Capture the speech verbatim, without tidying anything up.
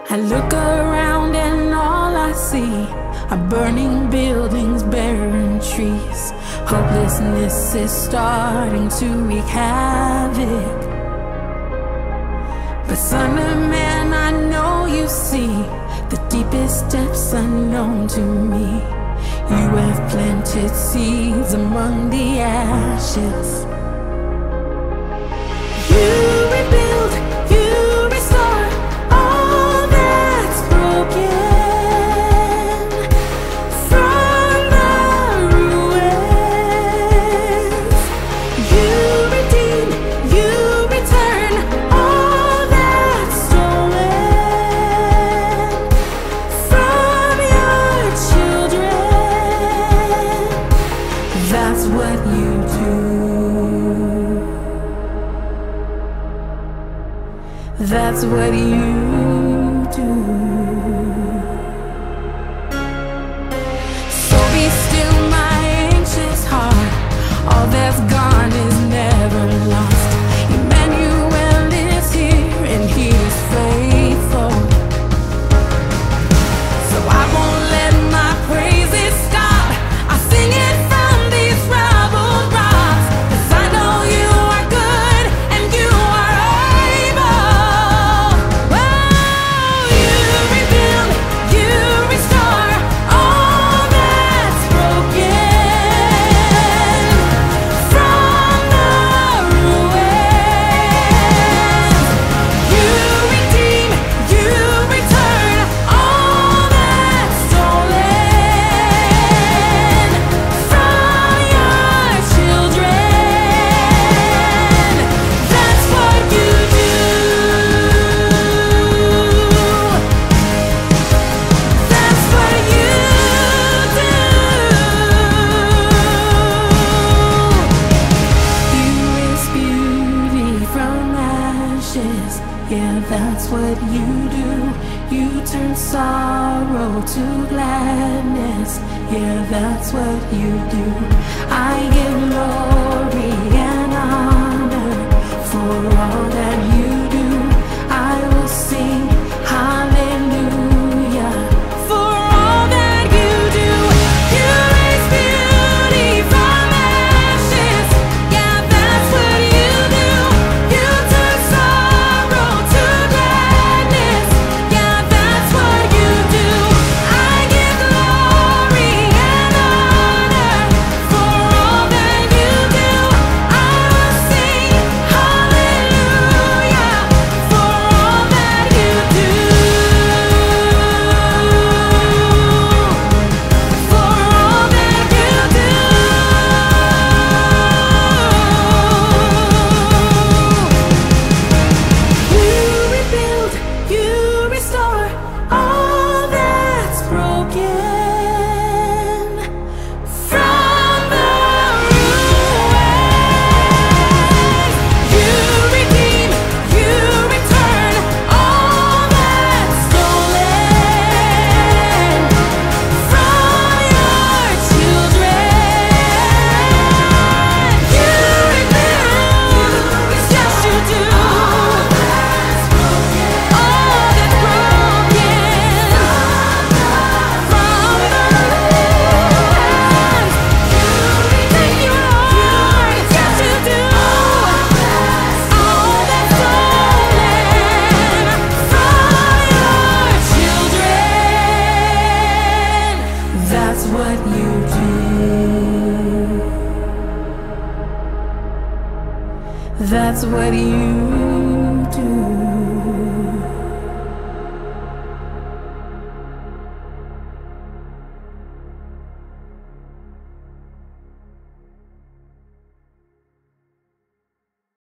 I look around and all I see are burning buildings, barren trees. Hopelessness is starting to wreak havoc. But son of man, I know you see the deepest depths unknown to me. You have planted seeds among the ashes. You rebuild, you restore all that's broken from the ruins. You redeem, you return all that's stolen from your children. That's what you do. That's what you do. So be still, my anxious heart. All that's gone is never lost. Emmanuel is here and he is faithful. So I won't let my praises stop. I sing it from these rubble rocks, 'cause I know you are good and you are able. Oh, you rebuild, you restore all that's broken from the ruins. You redeem, you return all that's stolen from your children. That's what you do. That's what you do. You raise beauty from ashes. Yeah, that's what you do. You turn sorrow to gladness. Yeah, that's what you do. I give glory and honor for all that you do. I will sing hallelujah for all that you do. You raise beauty from ashes. Yeah, that's what you do. You turn sorrow to gladness. Yeah, that's what you do. I give glory and honor for all that you do. I will sing hallelujah for all that you do. For all that you do. You rebuild, you restore all that's broken from the ruins. You redeem, you return all that's stolen from your children. You rebuild, yes you do. All that's broken from the ruins. Thank you, Lord. Yes you do. All that's stolen from your children. That's what you do. That's what you do.